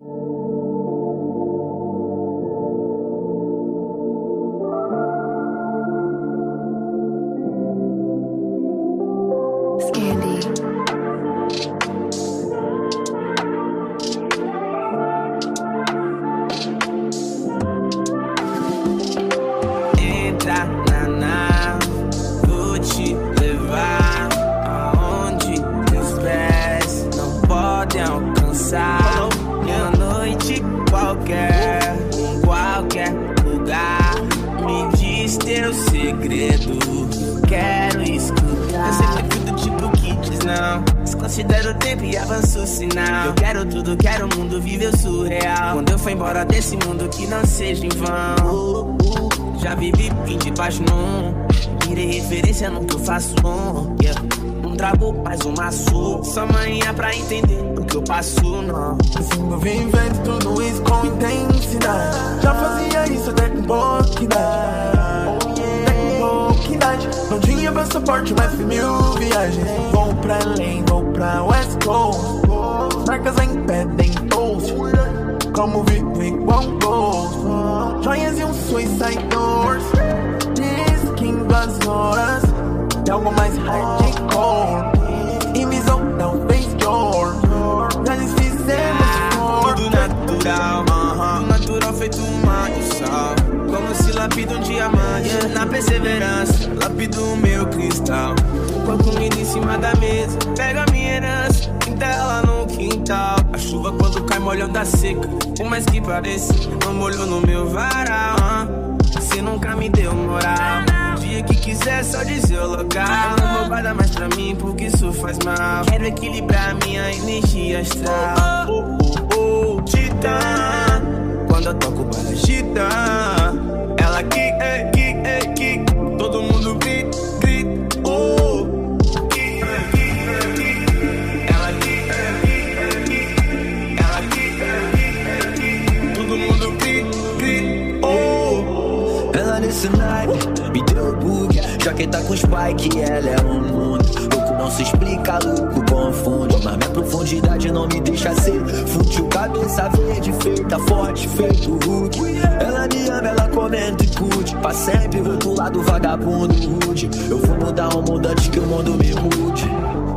Entra na nave, vou te levar aonde teus pés não podem alcançar. E à noite qualquer, em qualquer lugar, me diz teu segredo, quero escutar. Eu sempre fui do tipo que diz não, desconsidero o tempo e avanço o sinal. Eu quero tudo, quero o mundo, viver o surreal. Quando eu for embora desse mundo que não seja em vão. Já vivi fim de baixo num, virei referência no que eu faço, yeah. Um trago, mais um maço, só manhã pra entender o que eu passo, não. Assim eu vivendo tudo isso com intensidade. Já fazia isso até com pouca idade. Não tinha passaporte, mas fiz 1000 viagens. Vou pra além, vou pra West Coast. Marcas impedem post, como vivo igual um ghost. Joias e um suicide doors. Diz que em 2 horas tem algo mais hardcore. Invisão não fez cure. Nós fizemos tudo natural, tudo natural feito uma sal. Como se lapida um diamante, na perseverança lapido o meu cristal. Com a comida em cima da mesa, pega a minha herança, enterra no quintal. A chuva quando cai molhando a seca, por mais que pareça, não molhou no meu varal. Você nunca me deu moral, dia que quiser só dizer o local. Não vou guardar mais pra mim porque isso faz mal. Quero equilibrar minha energia astral. Titã, quando eu toco bala agita, ela que, todo mundo grita, oh. Ela que, todo mundo grita, oh. Ela nesse naipe, me deu bug. Jaqueta com spike, ela é um mundo. Louco não se explica, louco confunde. Mas minha profundidade não me deixa ser fútil, cabeça verde, feita forte, feito Hulk. Ela me ama, ela comenta e curte. Pra sempre vou do lado vagabundo rude. Eu vou mudar o mundo antes que o mundo me mude.